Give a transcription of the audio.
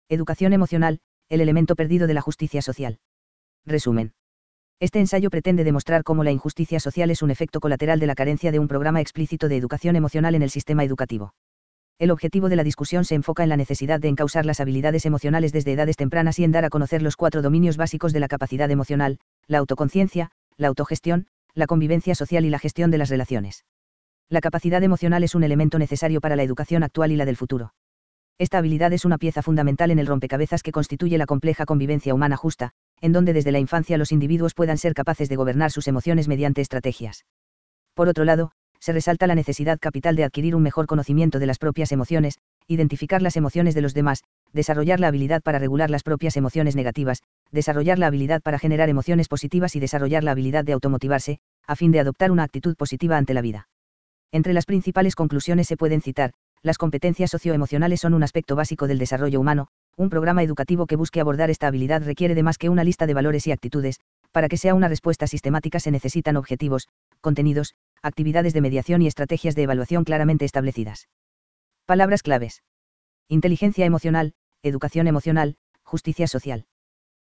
Educación emocional, el elemento perdido de la justicia social. Resumen. Este ensayo pretende demostrar cómo la injusticia social es un efecto colateral de la carencia de un programa explícito de educación emocional en el sistema educativo. El objetivo de la discusión se enfoca en la necesidad de encauzar las habilidades emocionales desde edades tempranas y en dar a conocer los 4 dominios básicos de la capacidad emocional: la autoconciencia, la autogestión, la convivencia social y la gestión de las relaciones. La capacidad emocional es un elemento necesario para la educación actual y la del futuro. Esta habilidad es una pieza fundamental en el rompecabezas que constituye la compleja convivencia humana justa, en donde desde la infancia los individuos puedan ser capaces de gobernar sus emociones mediante estrategias. Por otro lado, se resalta la necesidad capital de adquirir un mejor conocimiento de las propias emociones, identificar las emociones de los demás, desarrollar la habilidad para regular las propias emociones negativas, desarrollar la habilidad para generar emociones positivas y desarrollar la habilidad de automotivarse, a fin de adoptar una actitud positiva ante la vida. Entre las principales conclusiones se pueden citar: las competencias socioemocionales son un aspecto básico del desarrollo humano. Un programa educativo que busque abordar esta habilidad requiere de más que una lista de valores y actitudes. Para que sea una respuesta sistemática se necesitan objetivos, contenidos, actividades de mediación y estrategias de evaluación claramente establecidas. Palabras claves: inteligencia emocional, educación emocional, justicia social.